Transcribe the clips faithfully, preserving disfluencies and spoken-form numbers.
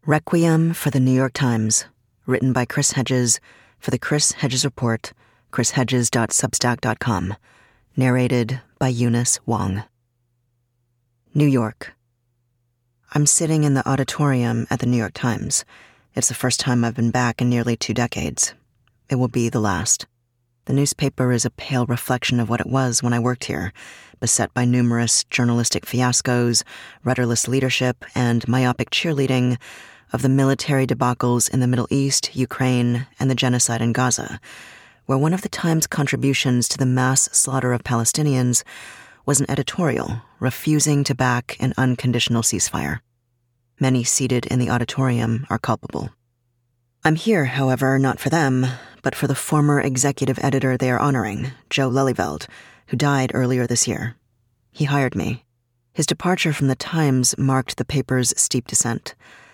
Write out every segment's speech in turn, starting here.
Requiem for the New York Times, written by Chris Hedges for the Chris Hedges Report, chris hedges dot substack dot com. Narrated by Eunice Wong. New York. I'm sitting in the auditorium at the New York Times. It's the first time I've been back in nearly two decades. It will be the last. The newspaper is a pale reflection of what it was when I worked here, beset by numerous journalistic fiascos, rudderless leadership, and myopic cheerleading of the military debacles in the Middle East, Ukraine, and the genocide in Gaza, where one of the Times' contributions to the mass slaughter of Palestinians was an editorial refusing to back an unconditional ceasefire. Many seated in the auditorium are culpable. I'm here, however, not for them, but for the former executive editor they are honoring, Joe Lelyveld, who died earlier this year. He hired me. His departure from the Times marked the paper's steep descent.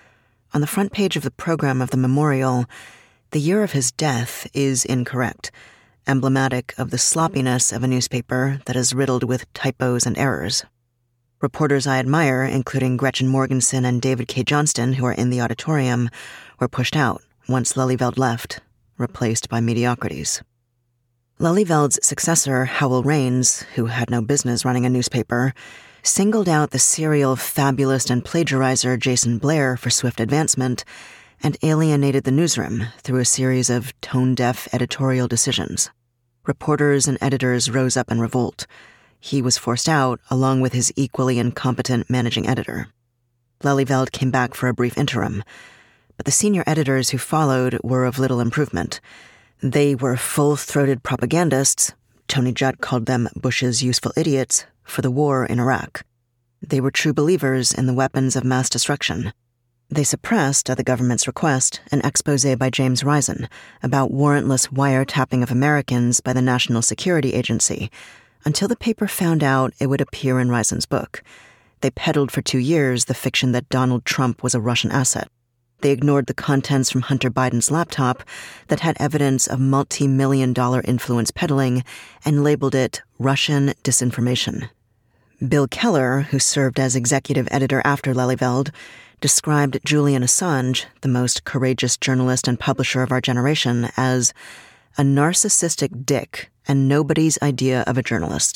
On the front page of the program of the memorial, the year of his death is incorrect, emblematic of the sloppiness of a newspaper that is riddled with typos and errors. Reporters I admire, including Gretchen Morgenson and David K. Johnston, who are in the auditorium, were pushed out once Lelyveld left, replaced by mediocrities. Lelyveld's successor, Howell Raines, who had no business running a newspaper, singled out the serial fabulist and plagiarizer Jason Blair for swift advancement and alienated the newsroom through a series of tone-deaf editorial decisions. Reporters and editors rose up in revolt. He was forced out, along with his equally incompetent managing editor. Lelyveld came back for a brief interim, but the senior editors who followed were of little improvement. They were full-throated propagandists, Tony Judd called them Bush's useful idiots, for the war in Iraq. They were true believers in the weapons of mass destruction. They suppressed, at the government's request, an exposé by James Risen about warrantless wiretapping of Americans by the National Security Agency, until the paper found out it would appear in Risen's book. They peddled for two years the fiction that Donald Trump was a Russian asset. They ignored the contents from Hunter Biden's laptop that had evidence of multi-million dollar influence peddling and labeled it Russian disinformation. Bill Keller, who served as executive editor after Lelyveld, described Julian Assange, the most courageous journalist and publisher of our generation, as a narcissistic dick and nobody's idea of a journalist.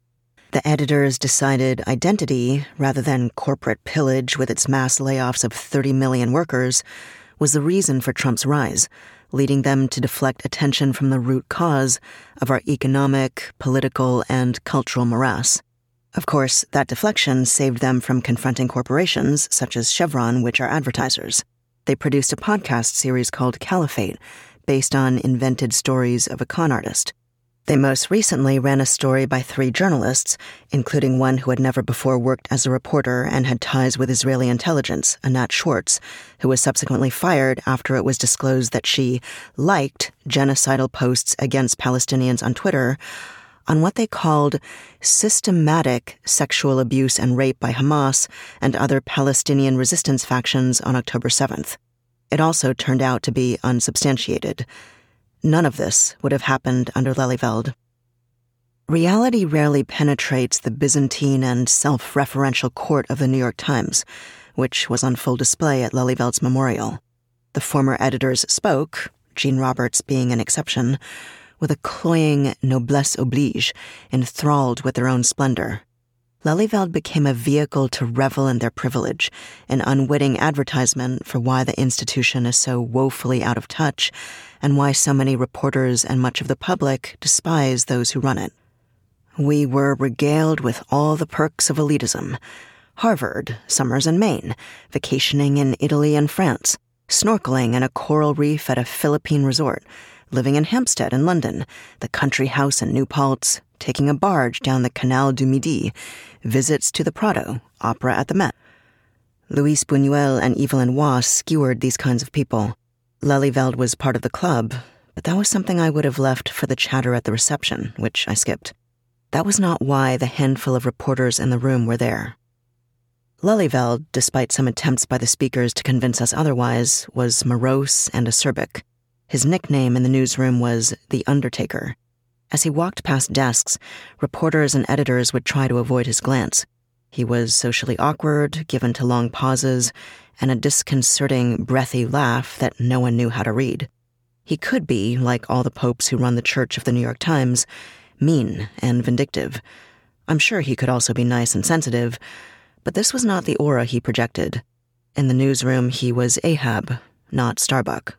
The editors decided identity, rather than corporate pillage with its mass layoffs of thirty million workers, was the reason for Trump's rise, leading them to deflect attention from the root cause of our economic, political, and cultural morass. Of course, that deflection saved them from confronting corporations, such as Chevron, which are advertisers. They produced a podcast series called Caliphate, based on invented stories of a con artist. They most recently ran a story by three journalists, including one who had never before worked as a reporter and had ties with Israeli intelligence, Anat Schwartz, who was subsequently fired after it was disclosed that she liked genocidal posts against Palestinians on Twitter on what they called systematic sexual abuse and rape by Hamas and other Palestinian resistance factions on October seventh. It also turned out to be unsubstantiated. None of this would have happened under Lelyveld. Reality rarely penetrates the Byzantine and self-referential court of the New York Times, which was on full display at Lelyveld's memorial. The former editors spoke, Gene Roberts being an exception, with a cloying noblesse oblige, enthralled with their own splendor. Lelyveld became a vehicle to revel in their privilege, an unwitting advertisement for why the institution is so woefully out of touch, and why so many reporters and much of the public despise those who run it. We were regaled with all the perks of elitism. Harvard, summers in Maine, vacationing in Italy and France, snorkeling in a coral reef at a Philippine resort, living in Hampstead in London, the country house in New Paltz, taking a barge down the Canal du Midi, visits to the Prado, opera at the Met. Luis Buñuel and Evelyn Waugh skewered these kinds of people. Lelyveld was part of the club, but that was something I would have left for the chatter at the reception, which I skipped. That was not why the handful of reporters in the room were there. Lelyveld, despite some attempts by the speakers to convince us otherwise, was morose and acerbic. His nickname in the newsroom was The Undertaker. As he walked past desks, reporters and editors would try to avoid his glance. He was socially awkward, given to long pauses, and a disconcerting, breathy laugh that no one knew how to read. He could be, like all the popes who run the Church of the New York Times, mean and vindictive. I'm sure he could also be nice and sensitive, but this was not the aura he projected. In the newsroom, he was Ahab, not Starbuck.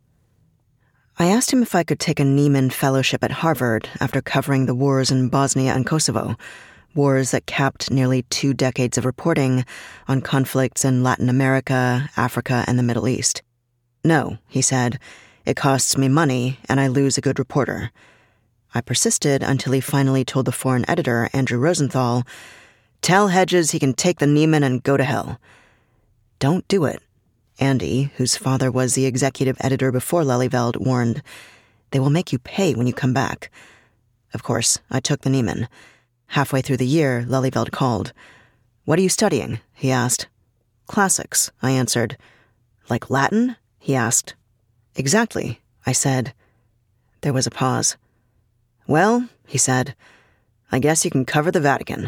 I asked him if I could take a Nieman Fellowship at Harvard after covering the wars in Bosnia and Kosovo, wars that capped nearly two decades of reporting on conflicts in Latin America, Africa, and the Middle East. No, he said, it costs me money and I lose a good reporter. I persisted until he finally told the foreign editor, Andrew Rosenthal, "Tell Hedges he can take the Nieman and go to hell." Don't do it. Andy, whose father was the executive editor before Lelyveld, warned, "They will make you pay when you come back." Of course, I took the Nieman. Halfway through the year, Lelyveld called. "What are you studying?" he asked. "Classics," I answered. "Like Latin?" he asked. "Exactly," I said. There was a pause. "Well," he said, "I guess you can cover the Vatican."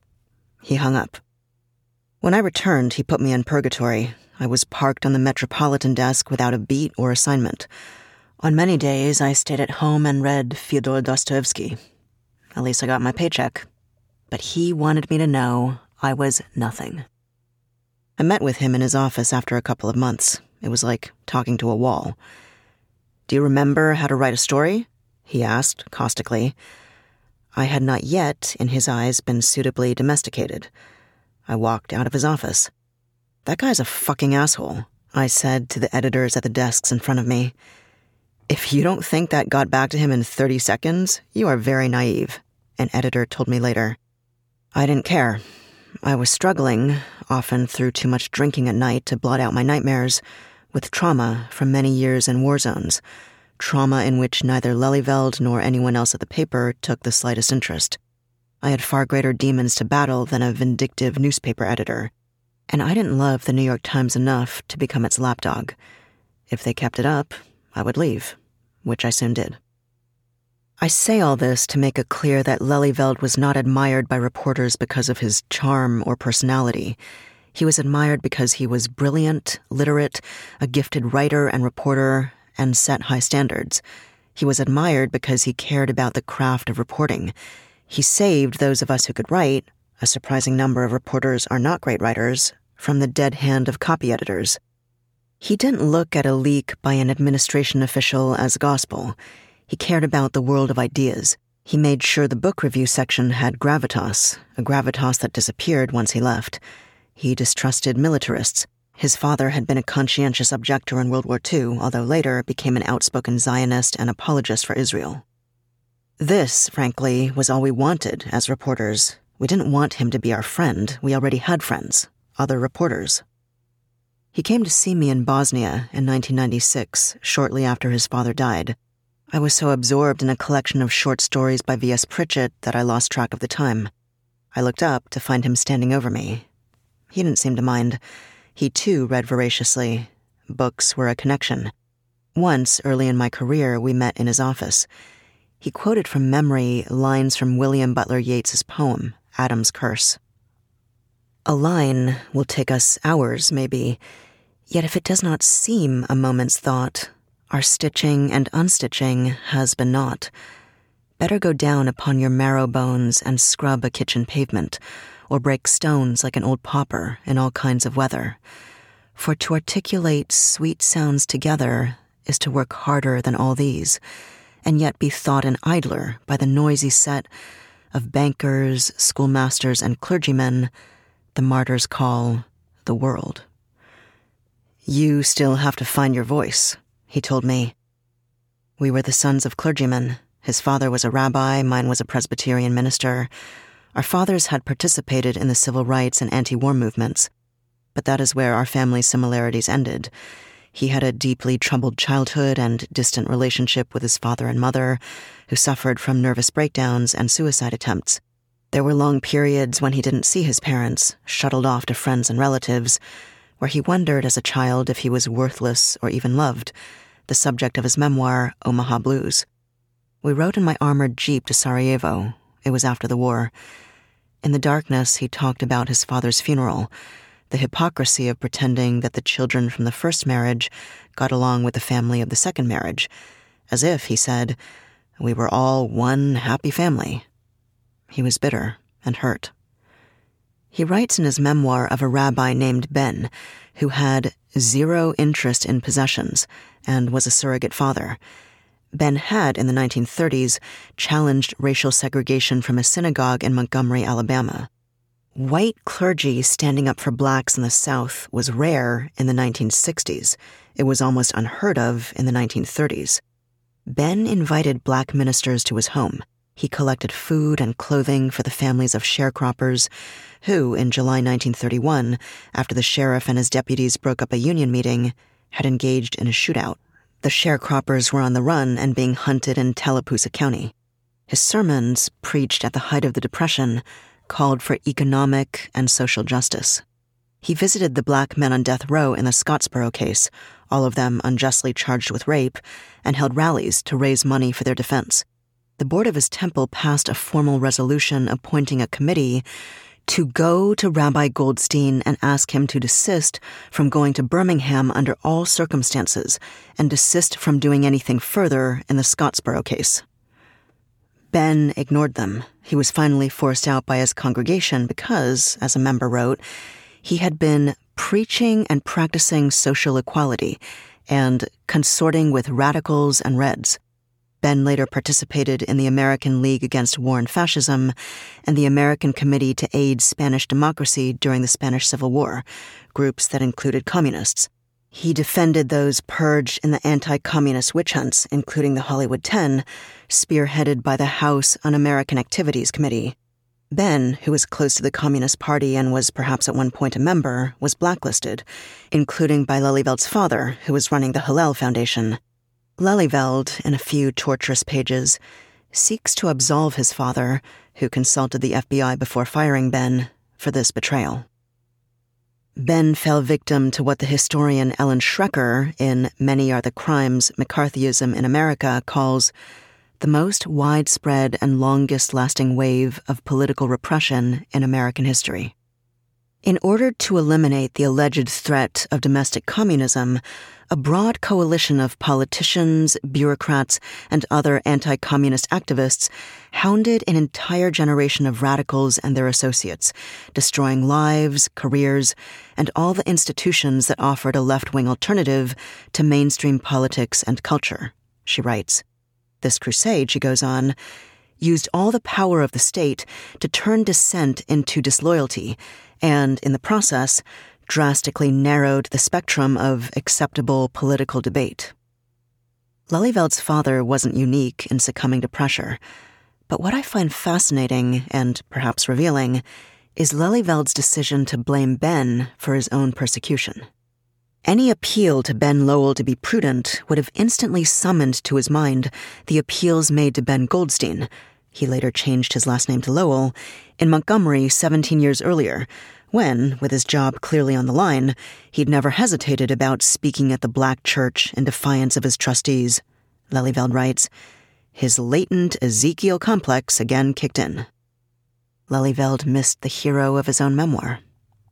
He hung up. When I returned, he put me in purgatory. I was parked on the Metropolitan desk without a beat or assignment. On many days, I stayed at home and read Fyodor Dostoevsky. At least I got my paycheck. But he wanted me to know I was nothing. I met with him in his office after a couple of months. It was like talking to a wall. "Do you remember how to write a story?" he asked, caustically. I had not yet, in his eyes, been suitably domesticated. I walked out of his office. "That guy's a fucking asshole," I said to the editors at the desks in front of me. "If you don't think that got back to him in thirty seconds, you are very naive," an editor told me later. I didn't care. I was struggling, often through too much drinking at night to blot out my nightmares, with trauma from many years in war zones, trauma in which neither Lelyveld nor anyone else at the paper took the slightest interest. I had far greater demons to battle than a vindictive newspaper editor, and I didn't love the New York Times enough to become its lapdog. If they kept it up, I would leave, which I soon did. I say all this to make it clear that Lelyveld was not admired by reporters because of his charm or personality. He was admired because he was brilliant, literate, a gifted writer and reporter, and set high standards. He was admired because he cared about the craft of reporting. He saved those of us who could write — a surprising number of reporters are not great writers — from the dead hand of copy editors. He didn't look at a leak by an administration official as gospel. He cared about the world of ideas. He made sure the book review section had gravitas, a gravitas that disappeared once he left. He distrusted militarists. His father had been a conscientious objector in World War Two, although later became an outspoken Zionist and apologist for Israel. This, frankly, was all we wanted as reporters. We didn't want him to be our friend. We already had friends, other reporters. He came to see me in Bosnia in nineteen ninety-six, shortly after his father died. I was so absorbed in a collection of short stories by V S Pritchett that I lost track of the time. I looked up to find him standing over me. He didn't seem to mind. He, too, read voraciously. Books were a connection. Once, early in my career, we met in his office. He quoted from memory lines from William Butler Yeats's poem, Adam's Curse. A line will take us hours, maybe, yet if it does not seem a moment's thought, our stitching and unstitching has been naught. Better go down upon your marrow bones and scrub a kitchen pavement, or break stones like an old pauper in all kinds of weather. For to articulate sweet sounds together is to work harder than all these, and yet be thought an idler by the noisy set of bankers, schoolmasters, and clergymen the martyrs call the world. You still have to find your voice, he told me. We were the sons of clergymen. His father was a rabbi, mine was a Presbyterian minister. Our fathers had participated in the civil rights and anti-war movements, but that is where our family similarities ended. He had a deeply troubled childhood and distant relationship with his father and mother, who suffered from nervous breakdowns and suicide attempts. There were long periods when he didn't see his parents, shuttled off to friends and relatives, where he wondered as a child if he was worthless or even loved, the subject of his memoir, Omaha Blues. We rode in my armored jeep to Sarajevo. It was after the war. In the darkness, he talked about his father's funeral, the hypocrisy of pretending that the children from the first marriage got along with the family of the second marriage, as if, he said, we were all one happy family. He was bitter and hurt. He writes in his memoir of a rabbi named Ben, who had zero interest in possessions and was a surrogate father. Ben had, in the nineteen thirties, challenged racial segregation from a synagogue in Montgomery, Alabama. White clergy standing up for blacks in the South was rare in the nineteen sixties. It was almost unheard of in the nineteen thirties. Ben invited black ministers to his home. He collected food and clothing for the families of sharecroppers who, in July nineteen thirty-one, after the sheriff and his deputies broke up a union meeting, had engaged in a shootout. The sharecroppers were on the run and being hunted in Tallapoosa County. His sermons, preached at the height of the Depression, called for economic and social justice. He visited the black men on death row in the Scottsboro case, all of them unjustly charged with rape, and held rallies to raise money for their defense. The board of his temple passed a formal resolution appointing a committee to go to Rabbi Goldstein and ask him to desist from going to Birmingham under all circumstances and desist from doing anything further in the Scottsboro case. Ben ignored them. He was finally forced out by his congregation because, as a member wrote, he had been preaching and practicing social equality and consorting with radicals and Reds. Ben later participated in the American League Against War and Fascism and the American Committee to Aid Spanish Democracy during the Spanish Civil War, groups that included communists. He defended those purged in the anti-communist witch hunts, including the Hollywood Ten, spearheaded by the House Un-American Activities Committee. Ben, who was close to the Communist Party and was perhaps at one point a member, was blacklisted, including by Lelyveld's father, who was running the Hillel Foundation. Lelyveld, in a few torturous pages, seeks to absolve his father, who consulted the F B I before firing Ben, for this betrayal. Ben fell victim to what the historian Ellen Schrecker, in Many Are the Crimes, McCarthyism in America, calls the most widespread and longest-lasting wave of political repression in American history. In order to eliminate the alleged threat of domestic communism, a broad coalition of politicians, bureaucrats, and other anti-communist activists hounded an entire generation of radicals and their associates, destroying lives, careers, and all the institutions that offered a left-wing alternative to mainstream politics and culture, she writes. This crusade, she goes on, used all the power of the state to turn dissent into disloyalty, and, in the process, drastically narrowed the spectrum of acceptable political debate. Lelyveld's father wasn't unique in succumbing to pressure, but what I find fascinating and perhaps revealing is Lelyveld's decision to blame Ben for his own persecution. Any appeal to Ben Lowell to be prudent would have instantly summoned to his mind the appeals made to Ben Goldstein, he later changed his last name to Lowell, in Montgomery seventeen years earlier, when, with his job clearly on the line, he'd never hesitated about speaking at the black church in defiance of his trustees. Lelyveld writes, his latent Ezekiel complex again kicked in. Lelyveld missed the hero of his own memoir.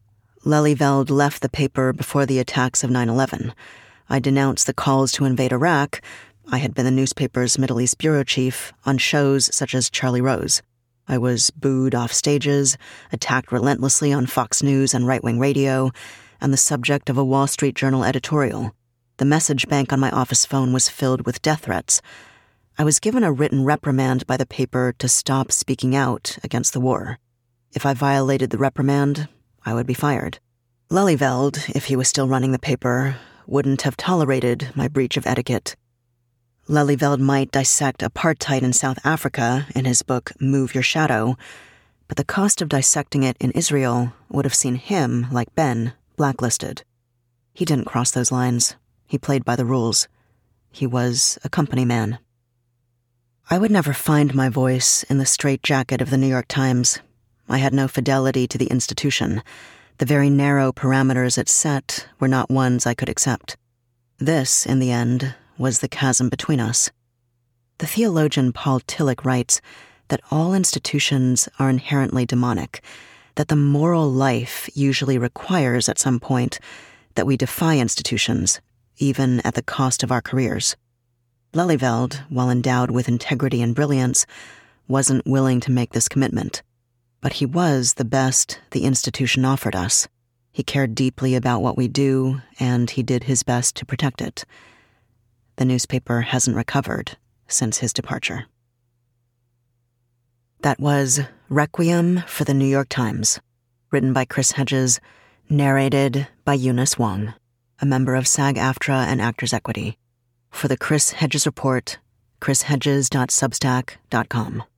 Lelyveld left the paper before the attacks of nine eleven. I denounced the calls to invade Iraq. I had been the newspaper's Middle East bureau chief on shows such as Charlie Rose. I was booed off stages, attacked relentlessly on Fox News and right-wing radio, and the subject of a Wall Street Journal editorial. The message bank on my office phone was filled with death threats. I was given a written reprimand by the paper to stop speaking out against the war. If I violated the reprimand, I would be fired. Lelyveld, if he was still running the paper, wouldn't have tolerated my breach of etiquette. Lelyveld might dissect apartheid in South Africa in his book Move Your Shadow, but the cost of dissecting it in Israel would have seen him, like Ben, blacklisted. He didn't cross those lines. He played by the rules. He was a company man. I would never find my voice in the straitjacket of the New York Times. I had no fidelity to the institution. The very narrow parameters it set were not ones I could accept. This, in the end, was the chasm between us. The theologian Paul Tillich writes, that all institutions are inherently demonic, that the moral life usually requires at some point that we defy institutions, even at the cost of our careers. Lelyveld, while endowed with integrity and brilliance, wasn't willing to make this commitment. But he was the best the institution offered us. He cared deeply about what we do, and he did his best to protect it. The newspaper hasn't recovered since his departure. That was Requiem for the New York Times, written by Chris Hedges, narrated by Eunice Wong, a member of SAG-AFTRA and Actors Equity. For the Chris Hedges Report, chris hedges dot substack dot com.